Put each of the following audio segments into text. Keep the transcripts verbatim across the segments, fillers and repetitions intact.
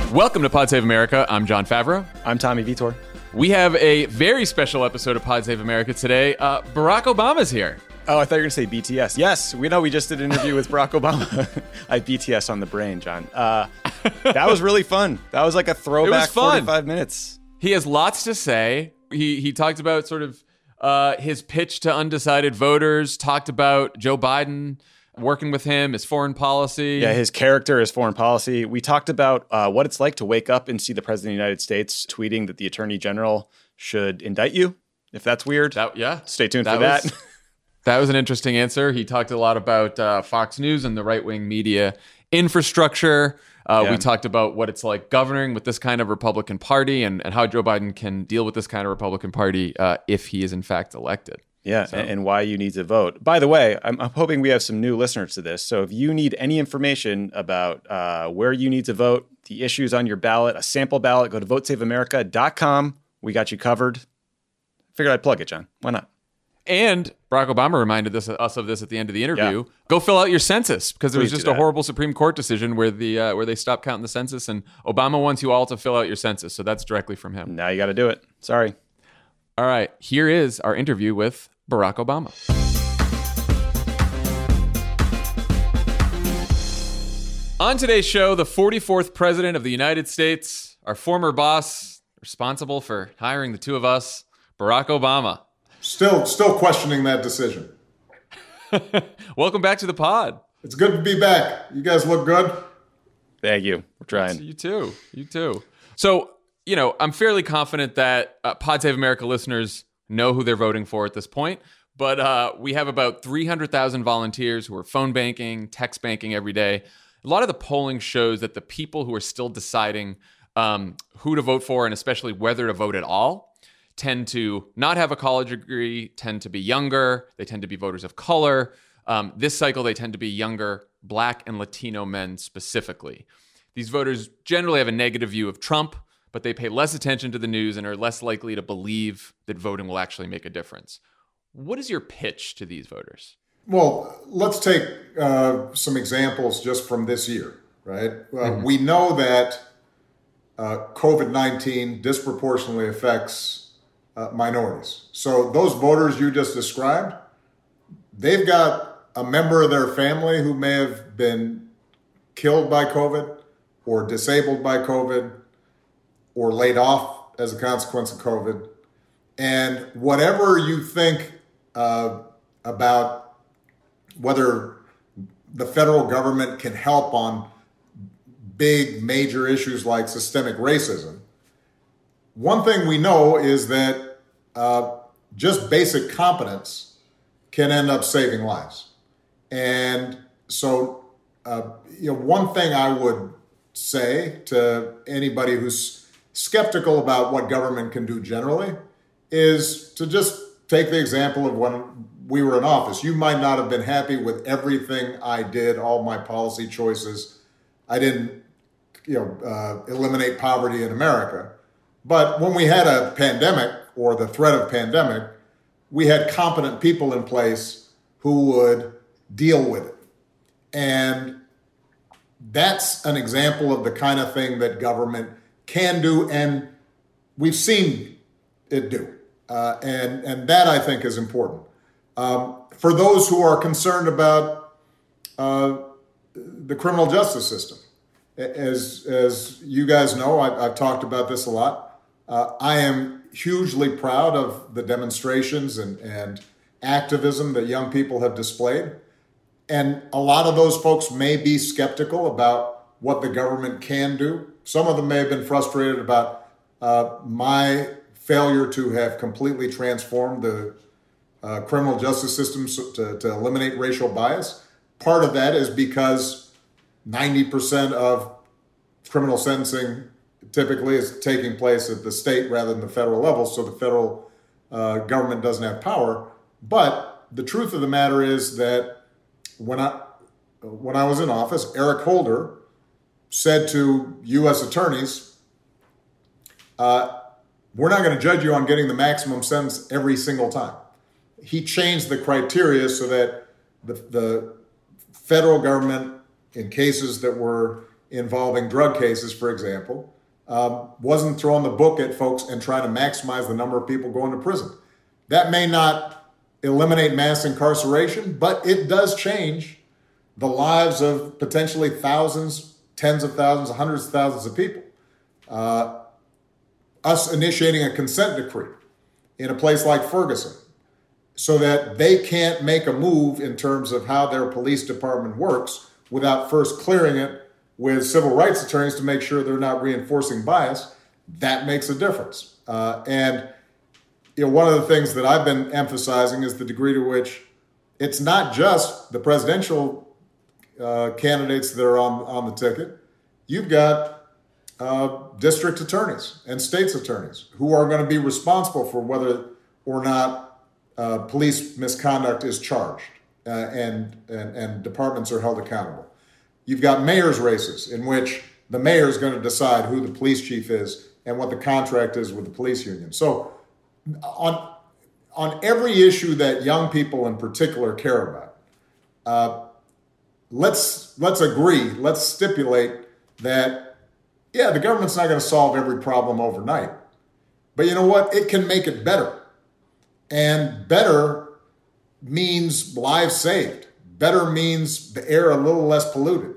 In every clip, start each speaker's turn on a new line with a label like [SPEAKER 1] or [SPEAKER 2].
[SPEAKER 1] Welcome to Pod Save America. I'm John Favreau.
[SPEAKER 2] I'm Tommy Vitor.
[SPEAKER 1] We have a very special episode of Pod Save America today. Uh, Barack Obama's here.
[SPEAKER 2] Oh, I thought you were going to say B T S. Yes, we know we just did an interview with Barack Obama. I have B T S on the brain, John. Uh, that was really fun. That was like a throwback forty-five minutes.
[SPEAKER 1] He has lots to say. He he talked about sort of uh, his pitch to undecided voters, talked about Joe Biden working with him, his foreign policy.
[SPEAKER 2] Yeah, his character, his foreign policy. We talked about uh, what it's like to wake up and see the President of the United States tweeting that the Attorney General should indict you, if that's weird.
[SPEAKER 1] That, yeah.
[SPEAKER 2] Stay tuned
[SPEAKER 1] that
[SPEAKER 2] for that.
[SPEAKER 1] Was, that was an interesting answer. He talked a lot about uh, Fox News and the right-wing media infrastructure. Uh,
[SPEAKER 2] yeah.
[SPEAKER 1] We talked about what it's like governing with this kind of Republican Party and, and how Joe Biden can deal with this kind of Republican Party uh, if he is in fact elected.
[SPEAKER 2] Yeah,
[SPEAKER 1] so.
[SPEAKER 2] and, and why you need to vote. By the way, I'm, I'm hoping we have some new listeners to this. So if you need any information about uh, where you need to vote, the issues on your ballot, a sample ballot, go to vote save america dot com. We got you covered. Figured I'd plug it, John. Why not?
[SPEAKER 1] And Barack Obama reminded this, us of this at the end of the interview.
[SPEAKER 2] Yeah.
[SPEAKER 1] Go fill out your census, because there
[SPEAKER 2] Please
[SPEAKER 1] was just
[SPEAKER 2] do
[SPEAKER 1] a
[SPEAKER 2] that.
[SPEAKER 1] horrible Supreme Court decision where the uh, where they stopped counting the census, and Obama wants you all to fill out your census. So that's directly from him.
[SPEAKER 2] Now you got to do it. Sorry.
[SPEAKER 1] All right. Here is our interview with Barack Obama. On today's show, the forty-fourth President of the United States, our former boss, responsible for hiring the two of us, Barack Obama.
[SPEAKER 3] Still, still questioning that decision.
[SPEAKER 1] Welcome back to the pod.
[SPEAKER 3] It's good to be back. You guys look good.
[SPEAKER 2] Thank you. We're trying.
[SPEAKER 1] You too. You too. So, you know, I'm fairly confident that uh, Pod Save America listeners know who they're voting for at this point. But uh, we have about three hundred thousand volunteers who are phone banking, text banking every day. A lot of the polling shows that the people who are still deciding um, who to vote for, and especially whether to vote at all, tend to not have a college degree, tend to be younger. They tend to be voters of color. Um, this cycle, they tend to be younger, Black and Latino men specifically. These voters generally have a negative view of Trump, but they pay less attention to the news and are less likely to believe that voting will actually make a difference. What is your pitch to these voters?
[SPEAKER 3] Well, let's take uh, some examples just from this year, right? Uh,
[SPEAKER 1] Mm-hmm.
[SPEAKER 3] We know that uh, COVID nineteen disproportionately affects uh, minorities. So those voters you just described, they've got a member of their family who may have been killed by COVID or disabled by COVID or laid off as a consequence of COVID. And whatever you think uh, about whether the federal government can help on big major issues like systemic racism, one thing we know is that uh, just basic competence can end up saving lives. And so, uh, you know, one thing I would say to anybody who's skeptical about what government can do generally is to just take the example of when we were in office. You might not have been happy with everything I did, all my policy choices. I didn't, you know, uh, eliminate poverty in America. But when we had a pandemic or the threat of pandemic, we had competent people in place who would deal with it. And that's an example of the kind of thing that government can do, and we've seen it do. Uh, and, and that, I think, is important. Um, for those who are concerned about uh, the criminal justice system, as, as you guys know, I, I've talked about this a lot. Uh, I am hugely proud of the demonstrations and, and activism that young people have displayed. And a lot of those folks may be skeptical about what the government can do. Some of them may have been frustrated about uh, my failure to have completely transformed the uh, criminal justice system to, to eliminate racial bias. Part of that is because ninety percent of criminal sentencing typically is taking place at the state rather than the federal level, so the federal uh, government doesn't have power. But the truth of the matter is that when I when I was in office, Eric Holder said to U S attorneys, uh, we're not going to judge you on getting the maximum sentence every single time. He changed the criteria so that the, the federal government, in cases that were involving drug cases, for example, um, wasn't throwing the book at folks and trying to maximize the number of people going to prison. That may not eliminate mass incarceration, but it does change the lives of potentially thousands, tens of thousands, hundreds of thousands of people. Uh, us initiating a consent decree in a place like Ferguson so that they can't make a move in terms of how their police department works without first clearing it with civil rights attorneys to make sure they're not reinforcing bias, that makes a difference. Uh, and you know, one of the things that I've been emphasizing is the degree to which it's not just the presidential uh, candidates that are on, on the ticket. You've got Uh, district attorneys and states attorneys who are going to be responsible for whether or not uh, police misconduct is charged uh, and, and, and departments are held accountable. You've got mayor's races in which the mayor is going to decide who the police chief is and what the contract is with the police union. So on, on every issue that young people in particular care about, uh, let's, let's agree, let's stipulate that yeah, the government's not going to solve every problem overnight. But you know what? It can make it better. And better means lives saved. Better means the air a little less polluted.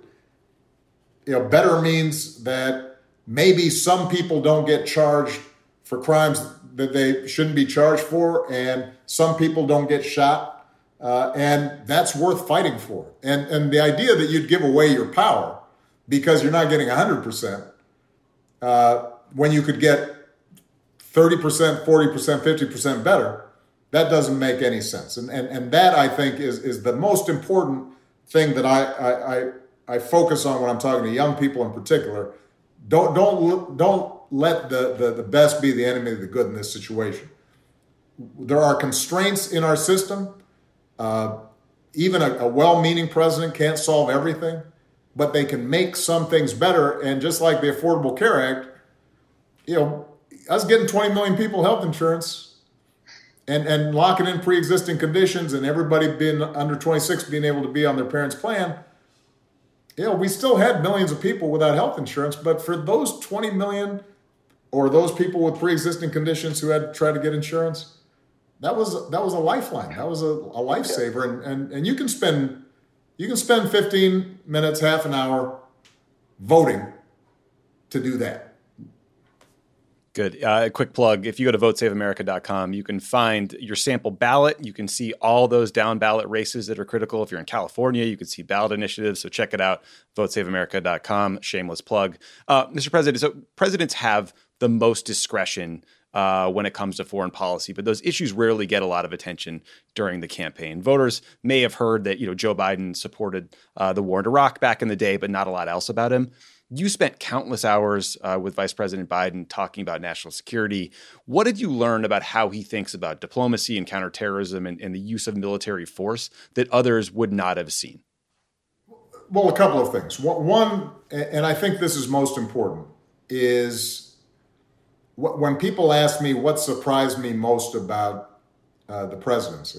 [SPEAKER 3] You know, better means that maybe some people don't get charged for crimes that they shouldn't be charged for, and some people don't get shot. Uh, and that's worth fighting for. And, and the idea that you'd give away your power because you're not getting one hundred percent, Uh, when you could get thirty percent, forty percent, fifty percent better, that doesn't make any sense. And and, and that, I think, is, is the most important thing that I, I, I, I focus on when I'm talking to young people in particular. Don't, don't, don't let the, the, the best be the enemy of the good in this situation. There are constraints in our system. Uh, even a, a well-meaning president can't solve everything, but they can make some things better. And just like the Affordable Care Act, you know, us getting twenty million people health insurance and, and locking in pre-existing conditions and everybody being under twenty-six being able to be on their parents' plan, you know, we still had millions of people without health insurance. But for those twenty million or those people with pre-existing conditions who had to try to get insurance, that was that was a lifeline. That was a, a lifesaver. And, and, and you can spend... You can spend fifteen minutes, half an hour voting to do that.
[SPEAKER 2] Good. Uh, quick plug. If you go to vote save america dot com, you can find your sample ballot. You can see all those down ballot races that are critical. If you're in California, you can see ballot initiatives. So check it out. vote save america dot com. Shameless plug. Uh, Mister President, so presidents have the most discretion Uh, when it comes to foreign policy, but those issues rarely get a lot of attention during the campaign. Voters may have heard that, you know, Joe Biden supported uh, the war in Iraq back in the day, but not a lot else about him. You spent countless hours uh, with Vice President Biden talking about national security. What did you learn about how he thinks about diplomacy and counterterrorism and, and the use of military force that others would not have seen?
[SPEAKER 3] Well, a couple of things. One, and I think this is most important, is when people ask me what surprised me most about uh, the presidency,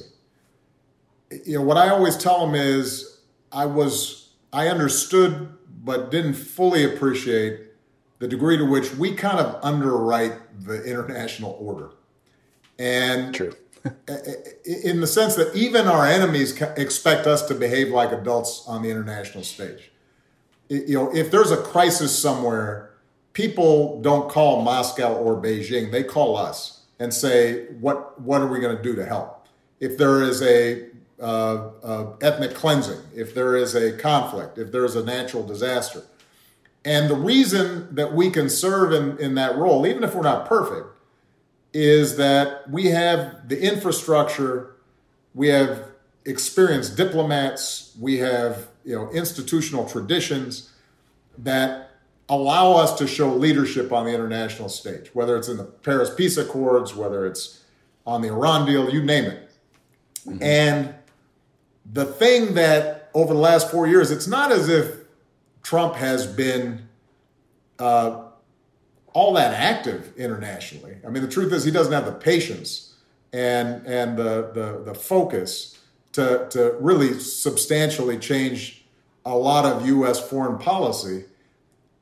[SPEAKER 3] you know, what I always tell them is I was, I understood, but didn't fully appreciate the degree to which we kind of underwrite the international order. And
[SPEAKER 2] True.
[SPEAKER 3] in the sense that even our enemies expect us to behave like adults on the international stage. You know, if there's a crisis somewhere, people don't call Moscow or Beijing. They call us and say, what what are we going to do to help? If there is a uh, uh, ethnic cleansing, if there is a conflict, if there is a natural disaster. And the reason that we can serve in, in that role, even if we're not perfect, is that we have the infrastructure, we have experienced diplomats, we have, you know, institutional traditions that allow us to show leadership on the international stage, whether it's in the Paris Peace Accords, whether it's on the Iran deal, you name it. Mm-hmm. And the thing that over the last four years, it's not as if Trump has been uh, all that active internationally. I mean, the truth is he doesn't have the patience and and the the, the focus to, to really substantially change a lot of U S foreign policy.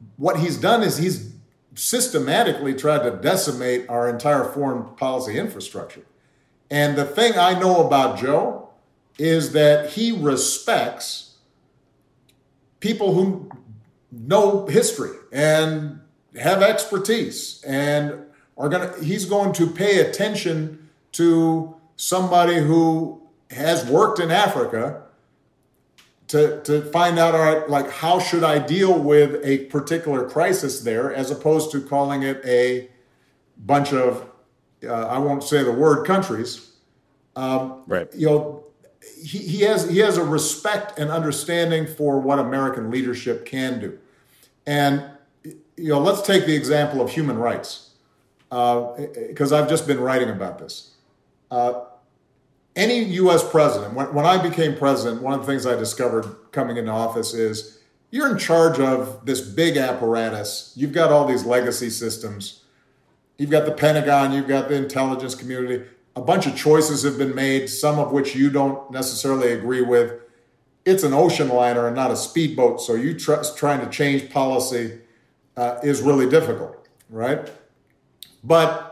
[SPEAKER 3] what he's done is he's systematically tried to decimate our entire foreign policy infrastructure. And the thing I know about Joe is that he respects people who know history and have expertise and are going to, he's going to pay attention to somebody who has worked in Africa to, to find out, all right, like, how should I deal with a particular crisis there, as opposed to calling it a bunch of, uh, I won't say the word countries. Um,
[SPEAKER 2] right.
[SPEAKER 3] You know, he, he has he has a respect and understanding for what American leadership can do. And, you know, let's take the example of human rights, because uh, I've just been writing about this. Uh, Any U S president, when, when I became president, one of the things I discovered coming into office is you're in charge of this big apparatus. You've got all these legacy systems. You've got the Pentagon, you've got the intelligence community. A bunch of choices have been made, some of which you don't necessarily agree with. It's an ocean liner and not a speedboat, so you tr- trying to change policy uh, is really difficult, right? But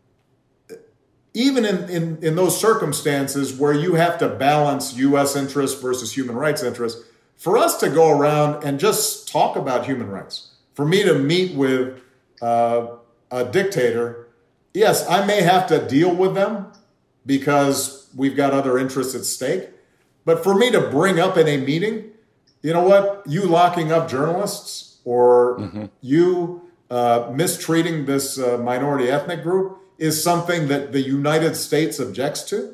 [SPEAKER 3] even in, in, in those circumstances where you have to balance U S interests versus human rights interests, for us to go around and just talk about human rights, for me to meet with uh, a dictator, yes, I may have to deal with them because we've got other interests at stake. But for me to bring up in a meeting, you know what, you locking up journalists or mm-hmm. you uh, mistreating this uh, minority ethnic group is something that the United States objects to,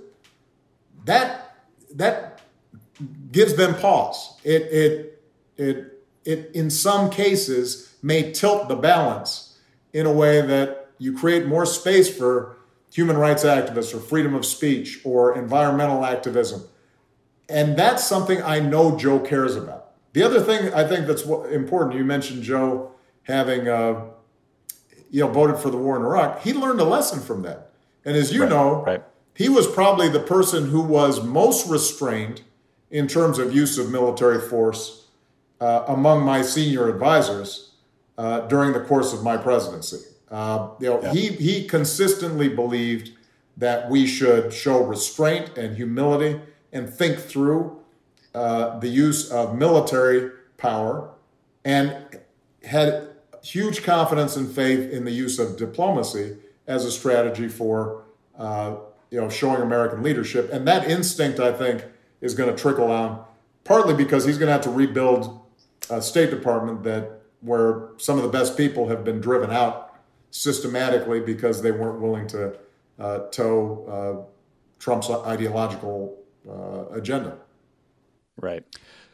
[SPEAKER 3] that that gives them pause. It it it it in some cases may tilt the balance in a way that you create more space for human rights activists or freedom of speech or environmental activism. And that's something I know Joe cares about. The other thing I think that's important, you mentioned Joe having uh, you know, voted for the war in Iraq. He learned a lesson from that. And as you
[SPEAKER 2] right,
[SPEAKER 3] know,
[SPEAKER 2] right.
[SPEAKER 3] he was probably the person who was most restrained in terms of use of military force uh, among my senior advisors uh, during the course of my presidency. Uh, you know, yeah. he, he consistently believed that we should show restraint and humility and think through uh, the use of military power, and had huge confidence and faith in the use of diplomacy as a strategy for, uh, you know, showing American leadership. And that instinct, I think, is going to trickle down, partly because he's going to have to rebuild a State Department that where some of the best people have been driven out systematically because they weren't willing to uh, toe uh, Trump's ideological uh, agenda.
[SPEAKER 2] Right.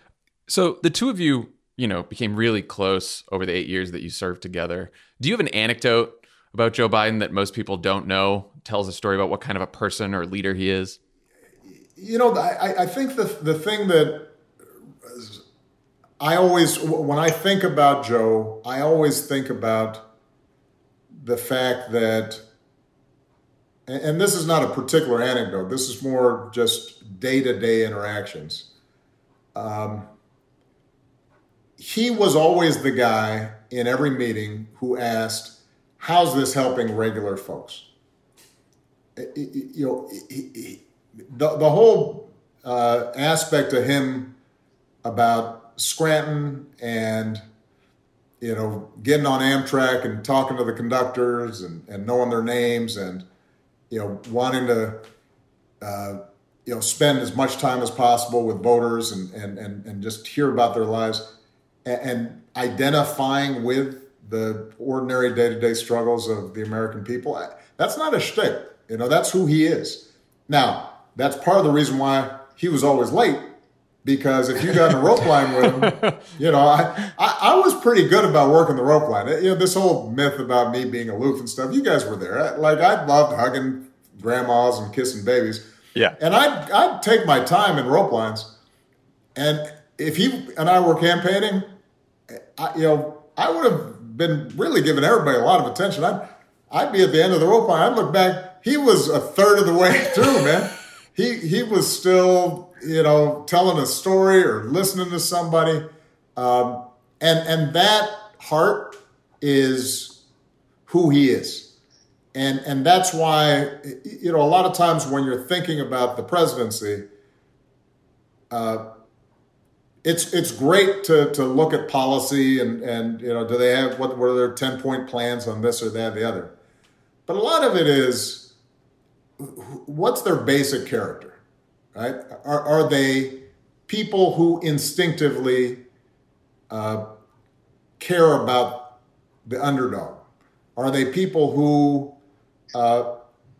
[SPEAKER 1] So the two of you, you know, became really close over the eight years that you served together. Do you have an anecdote about Joe Biden that most people don't know? Tells a story about what kind of a person or leader he is?
[SPEAKER 3] You know, I, I think the the thing that I always, when I think about Joe, I always think about the fact that, and this is not a particular anecdote, this is more just day-to-day interactions. Um, he was always the guy in every meeting who asked, how's this helping regular folks? You know, the, the whole uh, aspect of him about Scranton and, you know, getting on Amtrak and talking to the conductors and, and knowing their names and, you know, wanting to, uh, you know, spend as much time as possible with voters and, and, and, and just hear about their lives and, and identifying with the ordinary day-to-day struggles of the American people. That's not a shtick. You know, that's who he is. Now, that's part of the reason why he was always late, because if you got in a rope line with him, you know, I, I, I was pretty good about working the rope line. You know, this whole myth about me being aloof and stuff, you guys were there. Like, I loved hugging grandmas and kissing babies.
[SPEAKER 2] Yeah.
[SPEAKER 3] And I'd, I'd take my time in rope lines. And if he and I were campaigning, I, you know, I would have been really giving everybody a lot of attention. I'd, I'd be at the end of the rope line. I'd look back. He was a third of the way through, man. He he was still, you know, telling a story or listening to somebody. Um, and and that heart is who he is. And, and that's why, you know, a lot of times when you're thinking about the presidency, uh, it's it's great to to look at policy and, and you know, do they have, what, what are their ten-point plans on this or that or the other? But a lot of it is, what's their basic character, right? Are, are they people who instinctively uh, care about the underdog? Are they people who uh,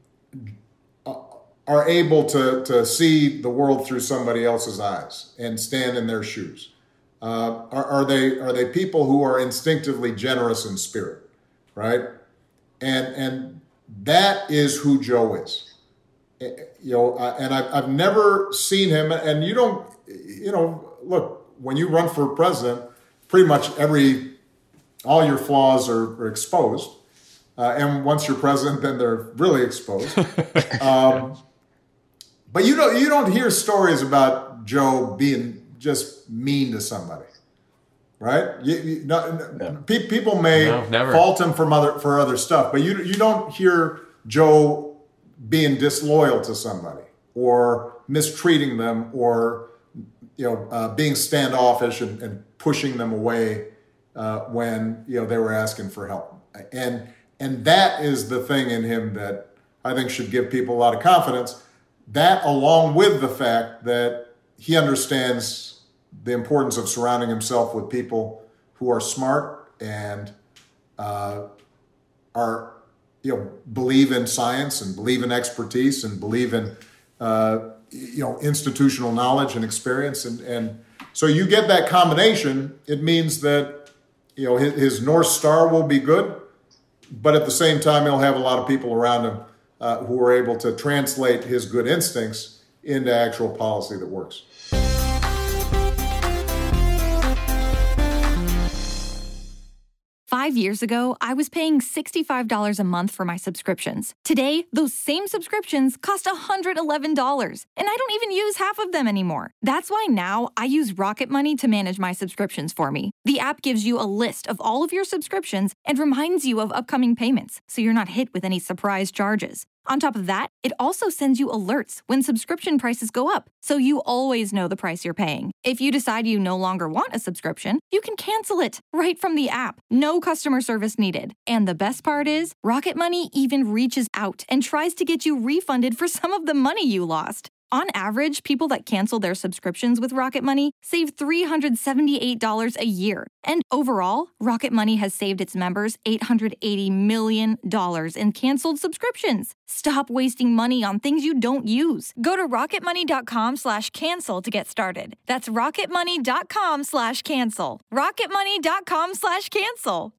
[SPEAKER 3] are able to, to see the world through somebody else's eyes and stand in their shoes? Uh, are, are they are they people who are instinctively generous in spirit, right? And and that is who Joe is. You know, and I've I've never seen him. And you don't, you know, look, when you run for president, pretty much every all your flaws are, are exposed. Uh, and once you're president, then they're really exposed. um, but you don't you don't hear stories about Joe being just mean to somebody, right? You, you, no, no. Pe- people may
[SPEAKER 1] no,
[SPEAKER 3] fault him for other for other stuff, but you you don't hear Joe being disloyal to somebody or mistreating them or you know uh, being standoffish and, and pushing them away uh, when you know they were asking for help. And and that is the thing in him that I think should give people a lot of confidence. That, along with the fact that he understands the importance of surrounding himself with people who are smart and uh, are, you know, believe in science and believe in expertise and believe in, uh, you know, institutional knowledge and experience. And, and so you get that combination, it means that, you know, his, his North Star will be good, but at the same time, he'll have a lot of people around him uh, who are able to translate his good instincts into actual policy that works.
[SPEAKER 4] Five years ago, I was paying sixty-five dollars a month for my subscriptions. Today, those same subscriptions cost one hundred eleven dollars, and I don't even use half of them anymore. That's why now I use Rocket Money to manage my subscriptions for me. The app gives you a list of all of your subscriptions and reminds you of upcoming payments, so you're not hit with any surprise charges. On top of that, it also sends you alerts when subscription prices go up, so you always know the price you're paying. If you decide you no longer want a subscription, you can cancel it right from the app. No customer service needed. And the best part is, Rocket Money even reaches out and tries to get you refunded for some of the money you lost. On average, people that cancel their subscriptions with Rocket Money save three hundred seventy-eight dollars a year. And overall, Rocket Money has saved its members eight hundred eighty million dollars in canceled subscriptions. Stop wasting money on things you don't use. Go to rocketmoney.com slash cancel to get started. That's rocketmoney.com slash cancel. rocketmoney.com slash cancel.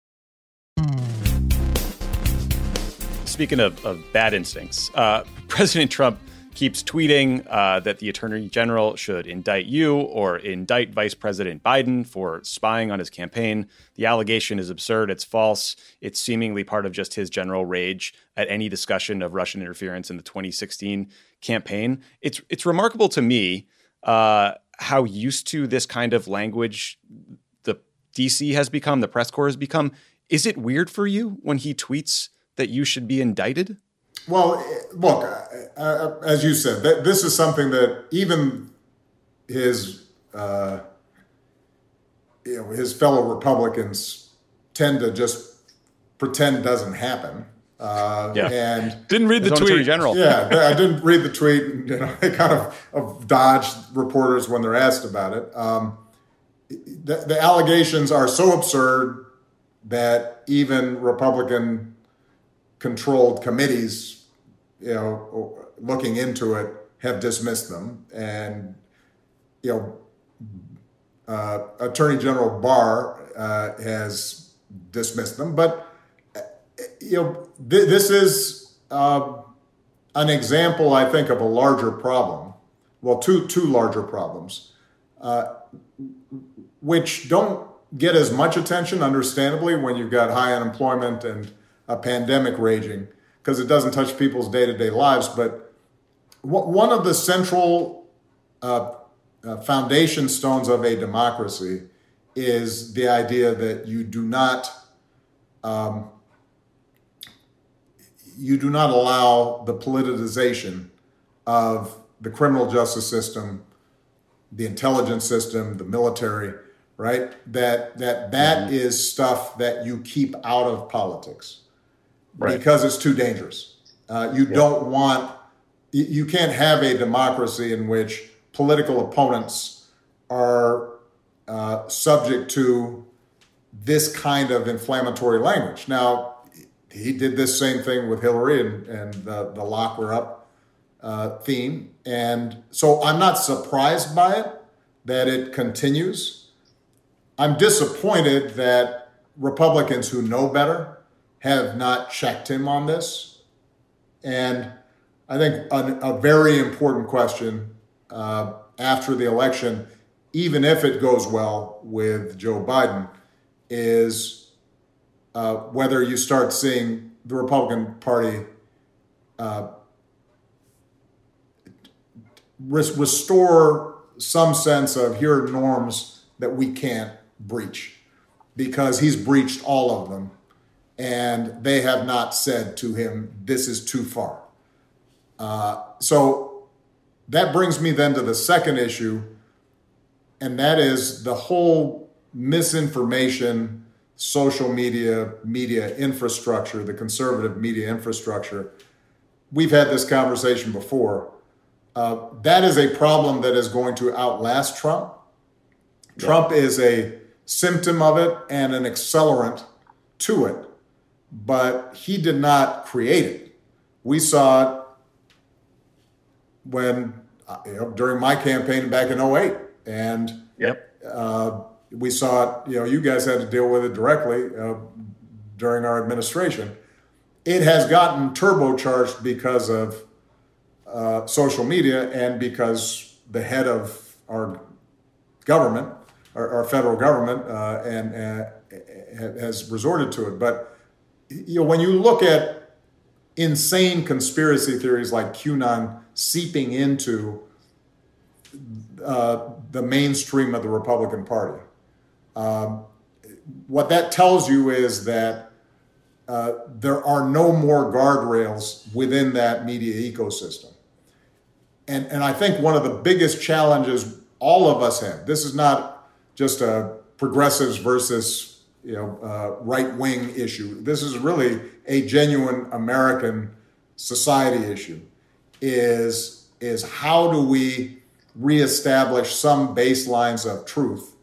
[SPEAKER 2] Speaking of, of bad instincts, uh, President Trump keeps tweeting uh, that the Attorney General should indict you or indict Vice President Biden for spying on his campaign. The allegation is absurd. It's false. It's seemingly part of just his general rage at any discussion of Russian interference in the twenty sixteen campaign. It's it's remarkable to me uh, how used to this kind of language the D C has become, the press corps has become. Is it weird for you when he tweets that you should be indicted?
[SPEAKER 3] Well, look, uh, as you said, th- this is something that even his, uh, you know, his fellow Republicans tend to just pretend doesn't happen. Uh,
[SPEAKER 2] yeah.
[SPEAKER 3] And
[SPEAKER 1] didn't read the tweet.
[SPEAKER 2] Attorney General.
[SPEAKER 3] Yeah, I didn't read the tweet. And, you know, they kind of, of dodged reporters when they're asked about it. Um, the, the allegations are so absurd that even Republican controlled committees, you know, looking into it, have dismissed them. And, you know, uh, Attorney General Barr uh, has dismissed them. But, uh, you know, th- this is uh, an example, I think, of a larger problem. Well, two two larger problems, uh, which don't get as much attention, understandably, when you've got high unemployment and a pandemic raging, because it doesn't touch people's day-to-day lives. But w- one of the central uh, uh, foundation stones of a democracy is the idea that you do not um, you do not allow the politicization of the criminal justice system, the intelligence system, the military, right? That that that mm-hmm. is stuff that you keep out of politics, right? Because it's too dangerous. Uh, you yeah. don't want you can't have a democracy in which political opponents are uh, subject to this kind of inflammatory language. Now, he did this same thing with Hillary and, and the, the lock her up uh, theme. And so I'm not surprised by it, that it continues. I'm disappointed that Republicans who know better have not checked him on this. And I think a, a very important question uh, after the election, even if it goes well with Joe Biden, is uh, whether you start seeing the Republican Party uh, res- restore some sense of here are norms that we can't breach, because he's breached all of them, and they have not said to him, this is too far. Uh, so that brings me then to the second issue, and that is the whole misinformation, social media, media infrastructure, the conservative media infrastructure. We've had this conversation before. Uh, that is a problem that is going to outlast Trump. Yeah. Trump is a symptom of it and an accelerant to it, but he did not create it. We saw it when you know, during my campaign back in oh eight, and
[SPEAKER 2] yep.
[SPEAKER 3] uh, we saw it. You know, you guys had to deal with it directly uh, during our administration. It has gotten turbocharged because of uh, social media and because the head of our government, our, our federal government, uh, and uh, has resorted to it. But you know, when you look at insane conspiracy theories like QAnon seeping into uh, the mainstream of the Republican Party, um, what that tells you is that uh, there are no more guardrails within that media ecosystem. And, and I think one of the biggest challenges all of us have, this is not just a progressives versus you know uh, right-wing issue. This is really a genuine American society issue. Is, is how do we reestablish some baselines of truth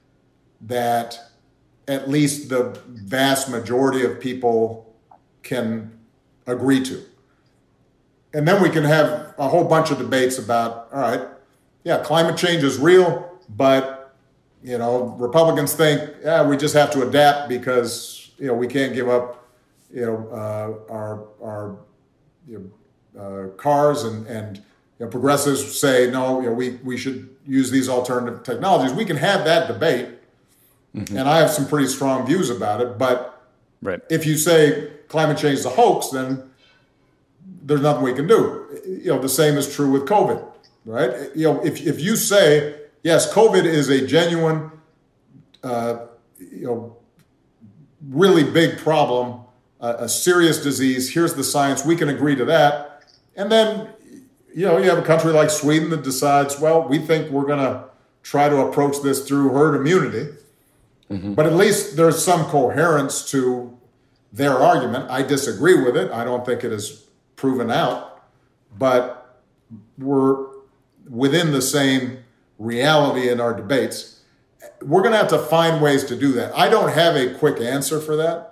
[SPEAKER 3] that at least the vast majority of people can agree to? And then we can have a whole bunch of debates about, all right, yeah, climate change is real, but, you know, Republicans think, yeah, we just have to adapt because, you know, we can't give up, you know, uh, our, our, you know, Uh, cars, and, and you know, progressives say, no, you know, we, we should use these alternative technologies. We can have that debate, mm-hmm. and I have some pretty strong views about it. But
[SPEAKER 2] right.
[SPEAKER 3] if you say climate change is a hoax, then there's nothing we can do. You know, the same is true with COVID, right? You know, if if you say, yes, COVID is a genuine, uh, you know, really big problem, uh, a serious disease, here's the science, we can agree to that. And then, you know, you have a country like Sweden that decides, well, we think we're going to try to approach this through herd immunity. Mm-hmm. But at least there's some coherence to their argument. I disagree with it. I don't think it is proven out. But we're within the same reality in our debates. We're going to have to find ways to do that. I don't have a quick answer for that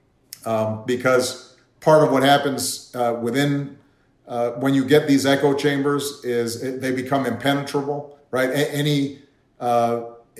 [SPEAKER 3] um, because part of what happens uh, within Uh, when you get these echo chambers is it, they become impenetrable, right? A- any uh,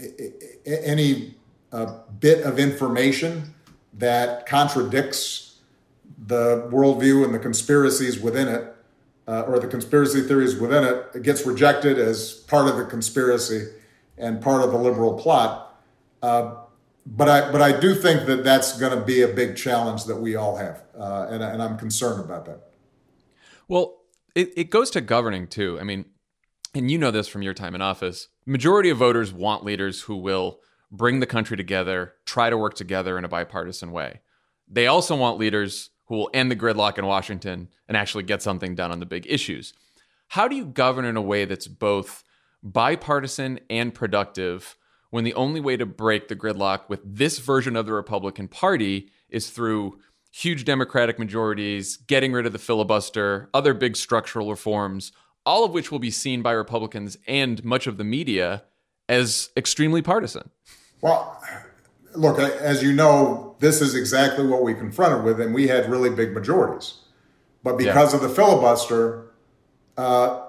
[SPEAKER 3] a- any uh, bit of information that contradicts the worldview and the conspiracies within it, uh, or the conspiracy theories within it, it gets rejected as part of the conspiracy and part of the liberal plot. Uh, but I but I do think that that's going to be a big challenge that we all have, uh, and, and I'm concerned about that.
[SPEAKER 1] Well, it, it goes to governing too. I mean, and you know this from your time in office, majority of voters want leaders who will bring the country together, try to work together in a bipartisan way. They also want leaders who will end the gridlock in Washington and actually get something done on the big issues. How do you govern in a way that's both bipartisan and productive when the only way to break the gridlock with this version of the Republican Party is through huge Democratic majorities, getting rid of the filibuster, other big structural reforms, all of which will be seen by Republicans and much of the media as extremely partisan?
[SPEAKER 3] Well, look, as you know, this is exactly what we confronted with, and we had really big majorities. But because yeah. of the filibuster uh,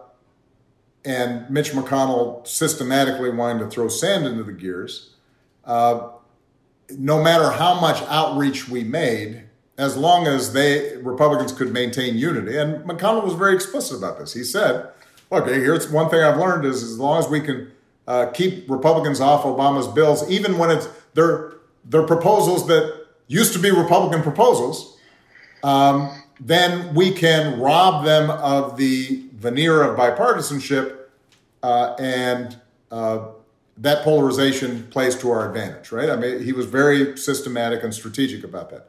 [SPEAKER 3] and Mitch McConnell systematically wanting to throw sand into the gears, uh, no matter how much outreach we made, as long as they Republicans could maintain unity, and McConnell was very explicit about this. He said, look, here's one thing I've learned is as long as we can uh, keep Republicans off Obama's bills, even when it's they're, they're proposals that used to be Republican proposals, um, then we can rob them of the veneer of bipartisanship, uh, and uh, that polarization plays to our advantage, right? I mean, he was very systematic and strategic about that.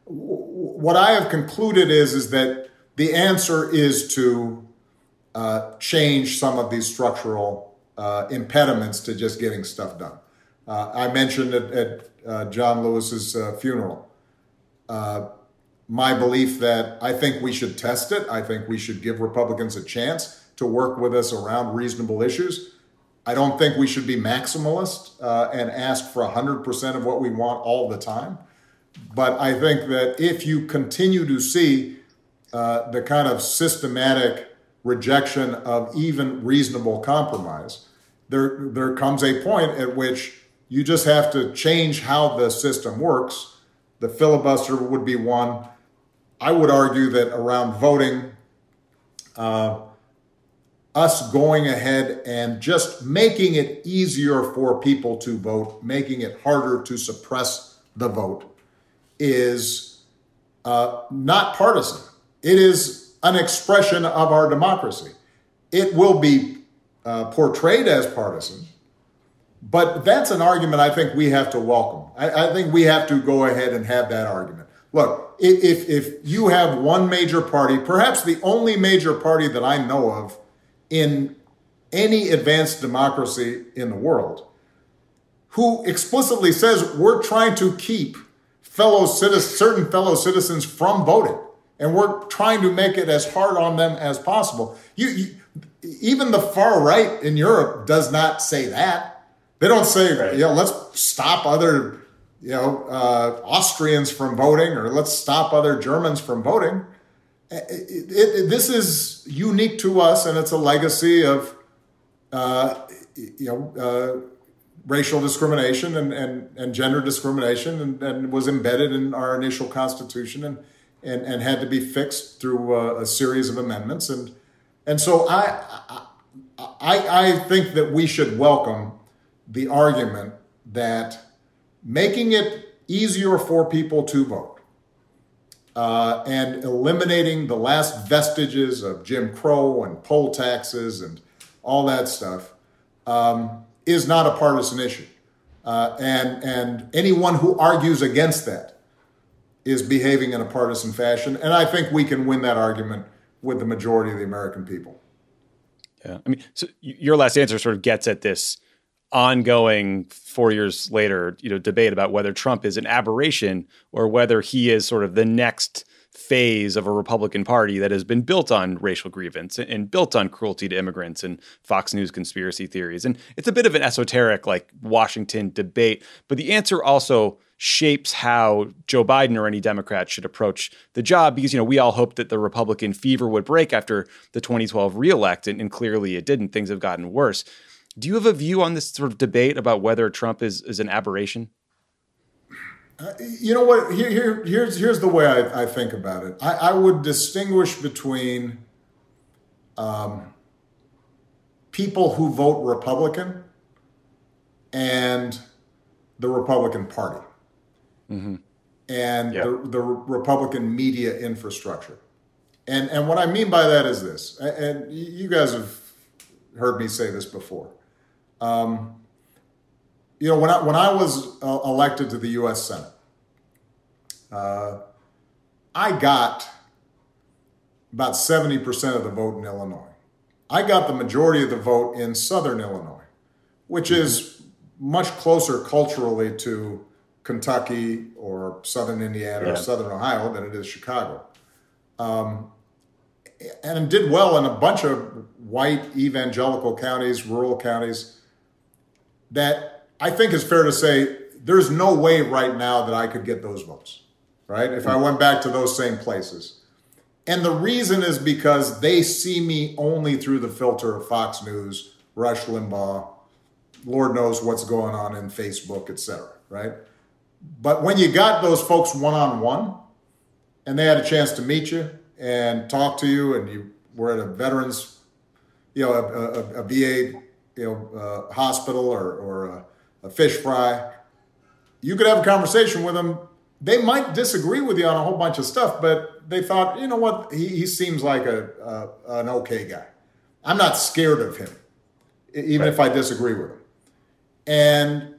[SPEAKER 3] What I have concluded is, is that the answer is to uh, change some of these structural uh, impediments to just getting stuff done. Uh, I mentioned at, at uh, John Lewis's uh, funeral uh, my belief that I think we should test it. I think we should give Republicans a chance to work with us around reasonable issues. I don't think we should be maximalist uh, and ask for one hundred percent of what we want all the time. But I think that if you continue to see uh, the kind of systematic rejection of even reasonable compromise, there there comes a point at which you just have to change how the system works. The filibuster would be one. I would argue that around voting, uh, us going ahead and just making it easier for people to vote, making it harder to suppress the vote, is uh, not partisan. It is an expression of our democracy. It will be uh, portrayed as partisan, but that's an argument I think we have to welcome. I, I think we have to go ahead and have that argument. Look, if, if you have one major party, perhaps the only major party that I know of in any advanced democracy in the world, who explicitly says we're trying to keep fellow citizens, certain fellow citizens from voting, and we're trying to make it as hard on them as possible. You, you, even the far right in Europe does not say that. They don't say, right. you know, let's stop other, you know, uh, Austrians from voting, or let's stop other Germans from voting. It, it, it, this is unique to us, and it's a legacy of, uh, you know, uh, racial discrimination and, and, and gender discrimination, and, and was embedded in our initial Constitution and and, and had to be fixed through a, a series of amendments. And and so I, I I think that we should welcome the argument that making it easier for people to vote uh, and eliminating the last vestiges of Jim Crow and poll taxes and all that stuff um, is not a partisan issue. Uh, and, and anyone who argues against that is behaving in a partisan fashion. And I think we can win that argument with the majority of the American people.
[SPEAKER 2] Yeah. I mean, so your last answer sort of gets at this ongoing four years later, you know, debate about whether Trump is an aberration or whether he is sort of the next phase of a Republican Party that has been built on racial grievance and built on cruelty to immigrants and Fox News conspiracy theories. And it's a bit of an esoteric, like, Washington debate, but the answer also shapes how Joe Biden or any Democrat should approach the job, because, you know, we all hoped that the Republican fever would break after the twenty twelve reelect, and, and clearly it didn't. Things have gotten worse. Do you have a view on this sort of debate about whether Trump is, is an aberration?
[SPEAKER 3] Uh, you know what? Here, here, here's here's the way I, I think about it. I, I would distinguish between um, people who vote Republican and the Republican Party, mm-hmm. and yep. the, the Republican media infrastructure. And and what I mean by that is this, and you guys have heard me say this before. Um, you know, when I when I was uh, elected to the U S Senate, uh, I got about seventy percent of the vote in Illinois. I got the majority of the vote in Southern Illinois, which is much closer culturally to Kentucky or Southern Indiana yeah. or Southern Ohio than it is Chicago. Um, and did well in a bunch of white evangelical counties, rural counties, that I think is fair to say there's no way right now that I could get those votes, right? If I went back to those same places. And the reason is because they see me only through the filter of Fox News, Rush Limbaugh, Lord knows what's going on in Facebook, et cetera, right? But when you got those folks one-on-one and they had a chance to meet you and talk to you and you were at a veterans, you know, a, a, a V A, you know, uh, hospital or, or a, a fish fry, you could have a conversation with them. They might disagree with you on a whole bunch of stuff, but they thought, you know what, he, he seems like a, a an okay guy. I'm not scared of him, even right. if I disagree with him. And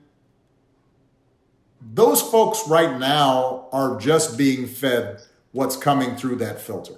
[SPEAKER 3] those folks right now are just being fed what's coming through that filter.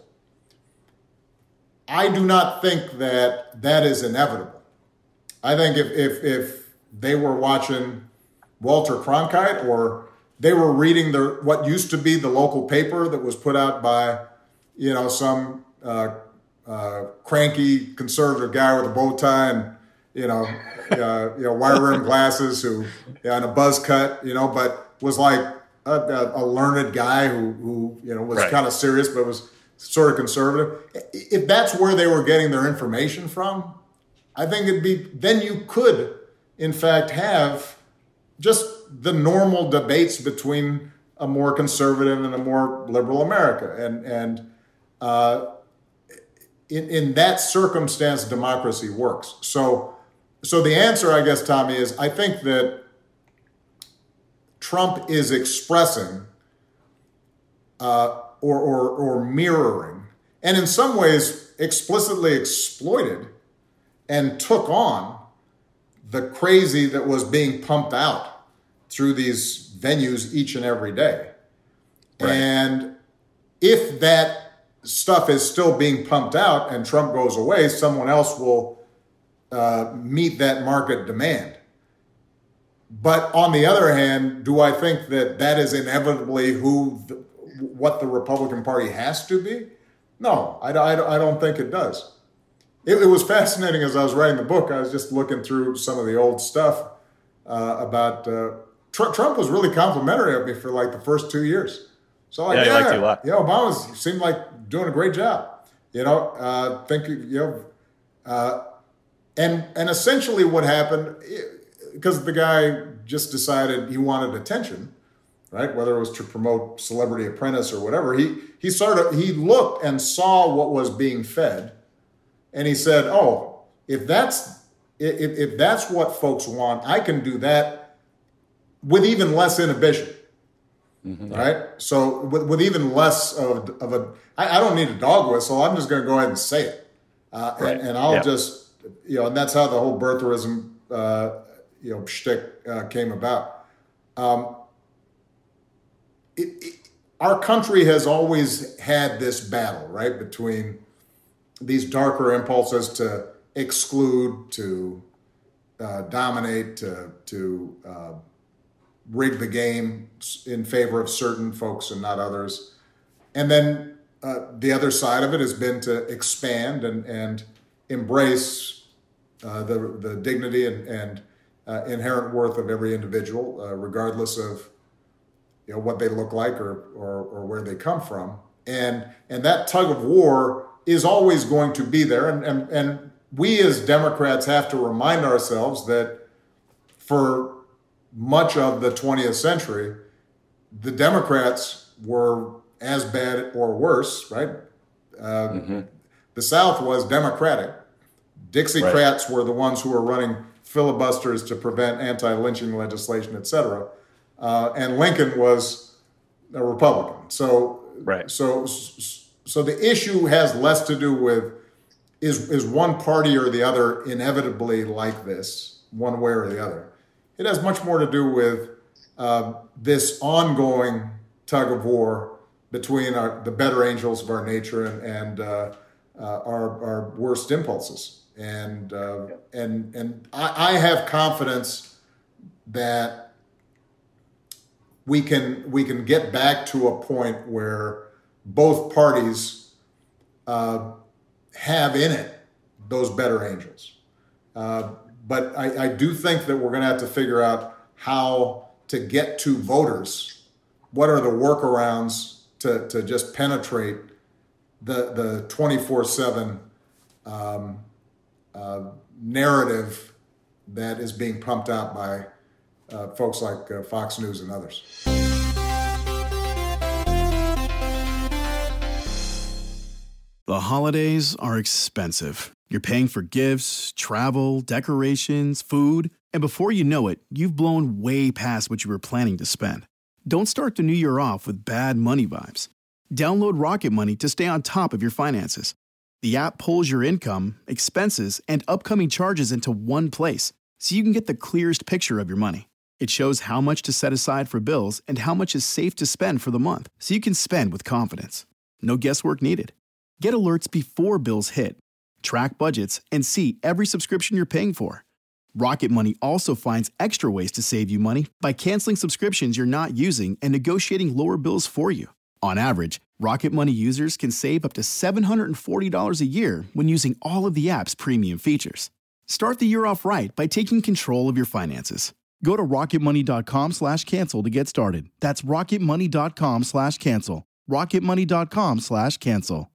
[SPEAKER 3] I do not think that that is inevitable. I think if if, if they were watching Walter Cronkite or they were reading the what used to be the local paper that was put out by, you know, some uh, uh, cranky conservative guy with a bow tie and, you know, uh, you know, wire rim glasses who, yeah, and a buzz cut, you know, but was like a, a, a learned guy who, who you know, was right. kind of serious but was sort of conservative. If that's where they were getting their information from, I think it'd be then you could, in fact, have just the normal debates between a more conservative and a more liberal America. And, and uh, in, in that circumstance, democracy works. So, so the answer, I guess, Tommy, is I think that Trump is expressing uh, or, or, or mirroring, and in some ways explicitly exploited and took on the crazy that was being pumped out through these venues each and every day. Right. And if that stuff is still being pumped out and Trump goes away, someone else will uh, meet that market demand. But on the other hand, do I think that that is inevitably who the, what the Republican Party has to be? No, I, I, I don't think it does. It, it was fascinating as I was writing the book. I was just looking through some of the old stuff uh, about uh, Trump, Trump was really complimentary of me for like the first two years. So like, yeah, yeah, liked you a lot. Yeah, Obama seemed like doing a great job. You know, uh, think you know, uh, and and essentially what happened, because the guy just decided he wanted attention, right? Whether it was to promote Celebrity Apprentice or whatever, he he sort of he looked and saw what was being fed, and he said, "Oh, if that's if if that's what folks want, I can do that." With even less inhibition, mm-hmm. right? So with, with even less of, of a, I, I don't need a dog whistle. I'm just going to go ahead and say it, uh, right. and, and I'll yep. just, you know, and that's how the whole birtherism, uh, you know, shtick uh, came about. Um, it, it, our country has always had this battle, right, between these darker impulses to exclude, to uh, dominate, to to uh, rig the game in favor of certain folks and not others. And then uh, the other side of it has been to expand and, and embrace uh, the, the dignity and, and uh, inherent worth of every individual, uh, regardless of you know what they look like or, or, or where they come from. And, and that tug of war is always going to be there. And, and, and we as Democrats have to remind ourselves that for much of the twentieth century, the Democrats were as bad or worse, right? Uh, mm-hmm. The South was Democratic. Dixiecrats right. were the ones who were running filibusters to prevent anti-lynching legislation, et cetera. Uh, and Lincoln was a Republican. So, right. so, so the issue has less to do with is is one party or the other inevitably like this, one way or the other. It has much more to do with uh, this ongoing tug of war between our, the better angels of our nature and, and uh, uh, our, our worst impulses. And uh, and and I, I have confidence that we can we can get back to a point where both parties uh, have in it those better angels. Uh, but I, I do think that we're going to have to figure out how to get to voters. What are the workarounds to, to just penetrate the the twenty-four seven um, uh, narrative that is being pumped out by uh, folks like uh, Fox News and others.
[SPEAKER 5] The holidays are expensive. You're paying for gifts, travel, decorations, food, and before you know it, you've blown way past what you were planning to spend. Don't start the new year off with bad money vibes. Download Rocket Money to stay on top of your finances. The app pulls your income, expenses, and upcoming charges into one place, so you can get the clearest picture of your money. It shows how much to set aside for bills and how much is safe to spend for the month, so you can spend with confidence. No guesswork needed. Get alerts before bills hit. Track budgets and see every subscription you're paying for. Rocket Money also finds extra ways to save you money by canceling subscriptions you're not using and negotiating lower bills for you. On average, Rocket Money users can save up to seven hundred forty dollars a year when using all of the app's premium features. Start the year off right by taking control of your finances. Go to rocketmoney.com slash cancel to get started. That's rocketmoney.com slash cancel. rocketmoney.com slash cancel.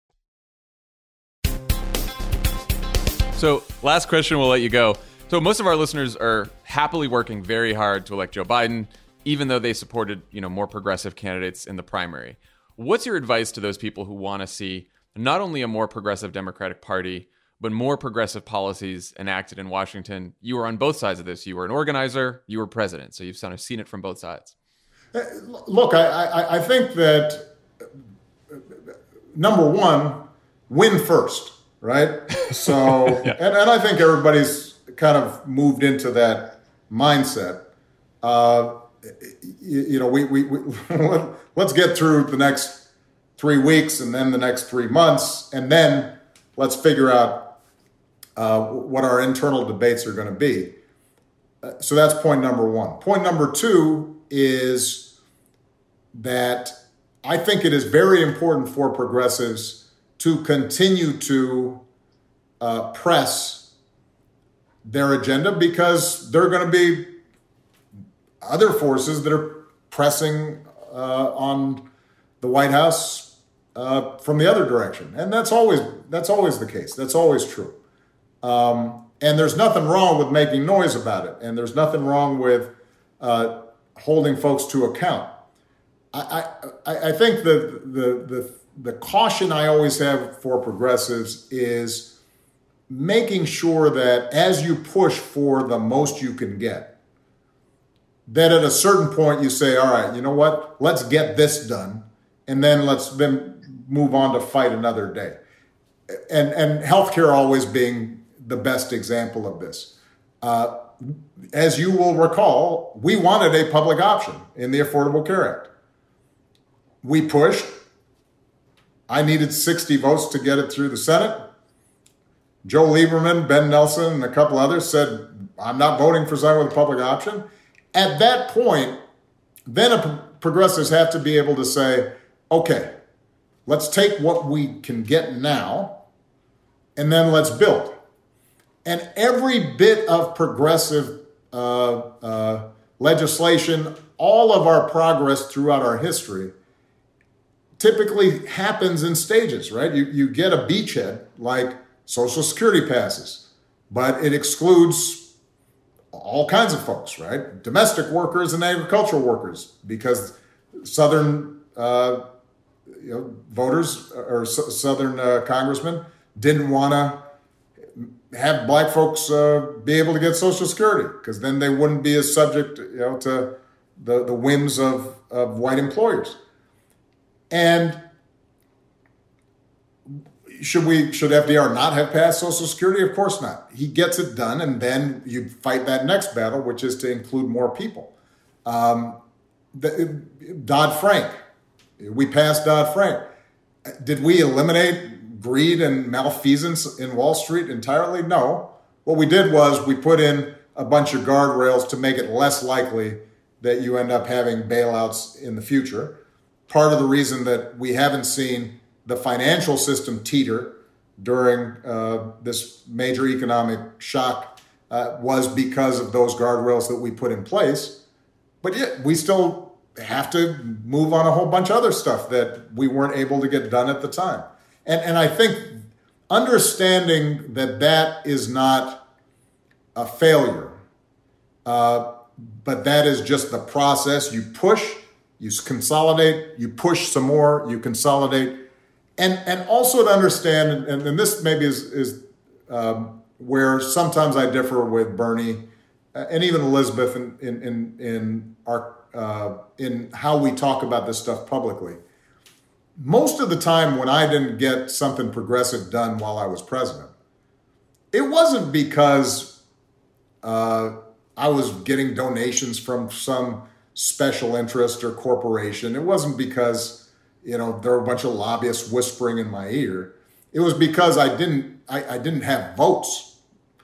[SPEAKER 1] So last question, we'll let you go. So most of our listeners are happily working very hard to elect Joe Biden, even though they supported, you know, more progressive candidates in the primary. What's your advice to those people who want to see not only a more progressive Democratic Party, but more progressive policies enacted in Washington? You were on both sides of this. You were an organizer, you were president, so you've kind of seen it from both sides.
[SPEAKER 3] Look, I, I, I think that, number one, win first. Right. So, yeah. and, and I think everybody's kind of moved into that mindset. Uh, you, you know, we, we, we let's get through the next three weeks and then the next three months. And then let's figure out uh, what our internal debates are going to be. Uh, so that's point number one. Point number two is that I think it is very important for progressives to continue to uh, press their agenda, because there are going to be other forces that are pressing uh, on the White House uh, from the other direction, and that's always that's always the case. That's always true, um, and there's nothing wrong with making noise about it, and there's nothing wrong with uh, holding folks to account. I I, I think the the the The caution I always have for progressives is making sure that as you push for the most you can get, that at a certain point you say, all right, you know what, let's get this done, and then let's then move on to fight another day. And, and healthcare always being the best example of this. Uh, as you will recall, we wanted a public option in the Affordable Care Act. We pushed. I needed sixty votes to get it through the Senate. Joe Lieberman, Ben Nelson, and a couple others said, I'm not voting for something with a public option. At that point, then a progressives have to be able to say, okay, let's take what we can get now, and then let's build. And every bit of progressive uh, uh, legislation, all of our progress throughout our history, typically happens in stages, right? You you get a beachhead like Social Security passes, but it excludes all kinds of folks, right? Domestic workers and agricultural workers, because Southern uh, you know, voters or s- Southern uh, congressmen didn't want to have black folks uh, be able to get Social Security, because then they wouldn't be as subject, you know, to the, the whims of, of white employers. And should we should F D R not have passed Social Security? Of course not. He gets it done, and then you fight that next battle, which is to include more people. Um, Dodd-Frank, we passed Dodd-Frank. Did we eliminate greed and malfeasance in Wall Street entirely? No. What we did was we put in a bunch of guardrails to make it less likely that you end up having bailouts in the future. Part of the reason that we haven't seen the financial system teeter during uh, this major economic shock uh, was because of those guardrails that we put in place. But yet we still have to move on a whole bunch of other stuff that we weren't able to get done at the time. And, and I think understanding that that is not a failure, uh, but that is just the process. You push, you consolidate, you push some more, you consolidate. And and also to understand, and, and this maybe is, is um, where sometimes I differ with Bernie uh, and even Elizabeth in in in, in our uh, in how we talk about this stuff publicly. Most of the time, when I didn't get something progressive done while I was president, it wasn't because uh, I was getting donations from some special interest or corporation. It wasn't because, you know, there were a bunch of lobbyists whispering in my ear. It was because I didn't, I, I didn't have votes.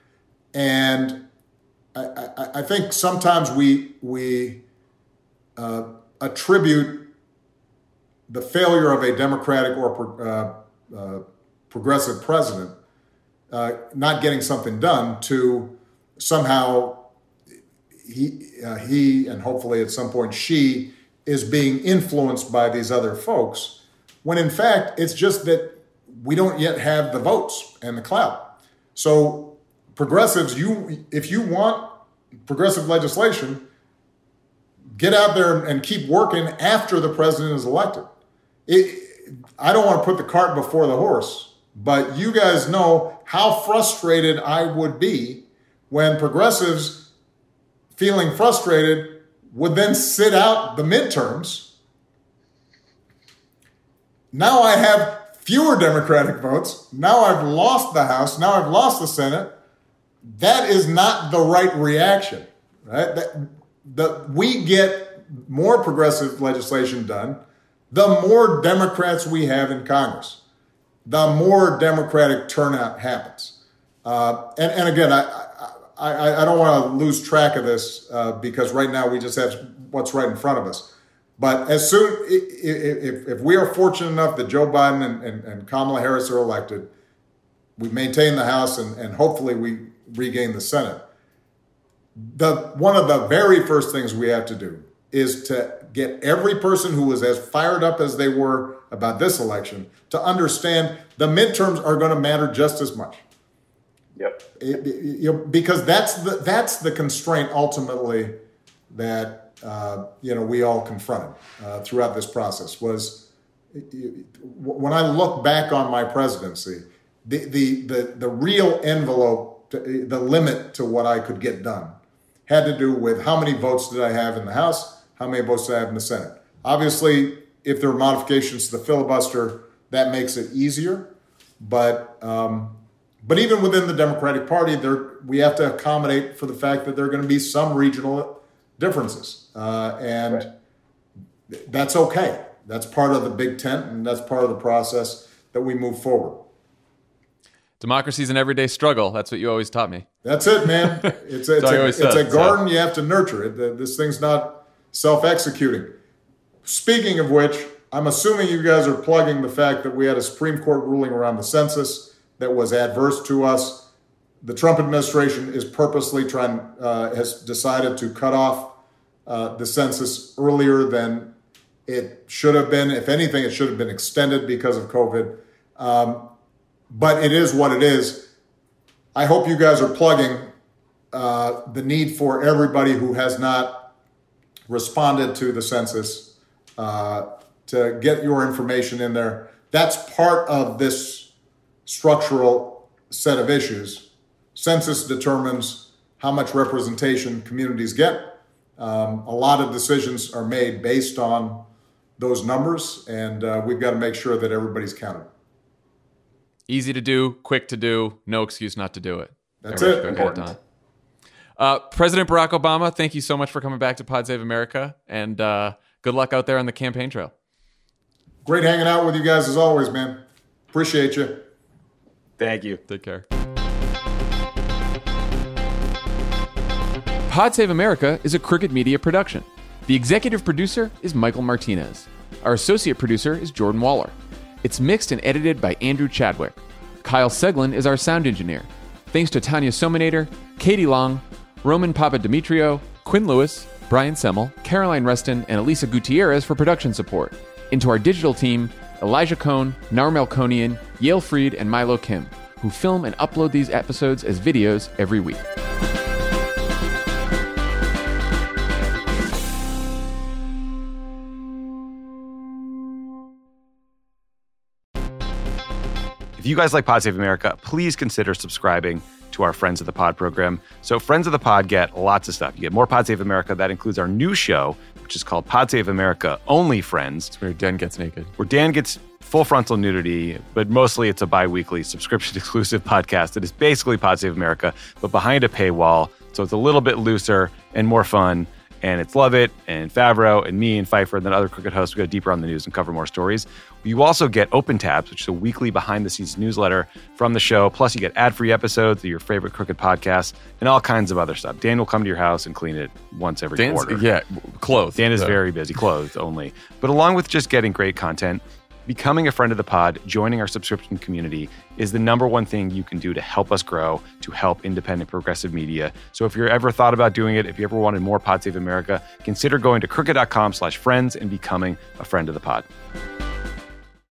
[SPEAKER 3] And I, I, I think sometimes we, we uh, attribute the failure of a Democratic or uh, uh, progressive president uh, not getting something done to somehow he, uh, he, and hopefully at some point she, is being influenced by these other folks, when in fact, it's just that we don't yet have the votes and the clout. So progressives, you if you want progressive legislation, get out there and keep working after the president is elected. It, I don't want to put the cart before the horse, but you guys know how frustrated I would be when progressives feeling frustrated would then sit out the midterms. Now I have fewer Democratic votes. Now I've lost the House. Now I've lost the Senate. That is not the right reaction, right? That, the, we get more progressive legislation done, the more Democrats we have in Congress, the more Democratic turnout happens. Uh, and, and again, I, I, I don't want to lose track of this uh, because right now we just have what's right in front of us. But as soon, if, if we are fortunate enough that Joe Biden and, and, and Kamala Harris are elected, we maintain the House and, and hopefully we regain the Senate. The one of the very first things we have to do is to get every person who was as fired up as they were about this election to understand the midterms are going to matter just as much.
[SPEAKER 2] Yep.
[SPEAKER 3] It, it, you know, because that's the that's the constraint ultimately that uh, you know we all confronted uh, throughout this process. Was when I look back on my presidency, the the the, the real envelope, to, the limit to what I could get done, had to do with how many votes did I have in the House, how many votes did I have in the Senate. Obviously, if there are modifications to the filibuster, that makes it easier, but. Um, But even within the Democratic Party, there we have to accommodate for the fact that there are going to be some regional differences. Uh, and right. That's okay. That's part of the big tent, and that's part of the process that we move forward.
[SPEAKER 1] Democracy is an everyday struggle. That's what you always taught me.
[SPEAKER 3] That's it, man. It's a, it's a, it's
[SPEAKER 1] said,
[SPEAKER 3] a garden.
[SPEAKER 1] so.
[SPEAKER 3] You have to nurture it. This thing's not self-executing. Speaking of which, I'm assuming you guys are plugging the fact that we had a Supreme Court ruling around the census that was adverse to us. The Trump administration is purposely trying, uh, has decided to cut off uh, the census earlier than it should have been. If anything, it should have been extended because of COVID. Um, but it is what it is. I hope you guys are plugging uh, the need for everybody who has not responded to the census uh, to get your information in there. That's part of this structural set of issues. Census determines how much representation communities get. Um, a lot of decisions are made based on those numbers, and uh, we've got to make sure that everybody's counted.
[SPEAKER 1] Easy to do, quick to do, no excuse not to do it.
[SPEAKER 3] That's
[SPEAKER 1] Everybody
[SPEAKER 3] it.
[SPEAKER 1] should go get it done. Uh, President Barack Obama, thank you so much for coming back to Pod Save America, and uh, good luck out there on the campaign trail.
[SPEAKER 3] Great hanging out with you guys as always, man. Appreciate you.
[SPEAKER 2] Thank you.
[SPEAKER 1] Take care. Pod Save America is a Crooked Media production. The executive producer is Michael Martinez. Our associate producer is Jordan Waller. It's mixed and edited by Andrew Chadwick. Kyle Seglin is our sound engineer. Thanks to Tanya Sominator, Katie Long, Roman Papadimitriou, Quinn Lewis, Brian Semmel, Caroline Reston, and Elisa Gutierrez for production support. And to our digital team, Elijah Cohn, Nar Melkonian, Yale Freed, and Milo Kim, who film and upload these episodes as videos every week.
[SPEAKER 2] If you guys like Pod Save America, please consider subscribing to our Friends of the Pod program. So Friends of the Pod get lots of stuff. You get more Pod Save America. That includes our new show, which is called Pod Save America Only Friends.
[SPEAKER 1] It's where Dan gets naked.
[SPEAKER 2] Where Dan gets full frontal nudity, but mostly it's a bi-weekly subscription-exclusive podcast that is basically Pod Save America, but behind a paywall. So it's a little bit looser and more fun. And it's Lovett and Favreau and me and Pfeiffer and then other Crooked hosts. We go deeper on the news and cover more stories. You also get Open Tabs, which is a weekly behind-the-scenes newsletter from the show. Plus, you get ad-free episodes of your favorite Crooked podcasts and all kinds of other stuff. Dan will come to your house and clean it once every
[SPEAKER 1] Dan's,
[SPEAKER 2] quarter.
[SPEAKER 1] Yeah, clothes.
[SPEAKER 2] Dan is
[SPEAKER 1] so.
[SPEAKER 2] very busy, clothed only. But along with just getting great content, becoming a friend of the pod, joining our subscription community is the number one thing you can do to help us grow, to help independent progressive media. So if you're ever thought about doing it, if you ever wanted more Pod Save America, consider going to crooked.com slash friends and becoming a friend of the pod.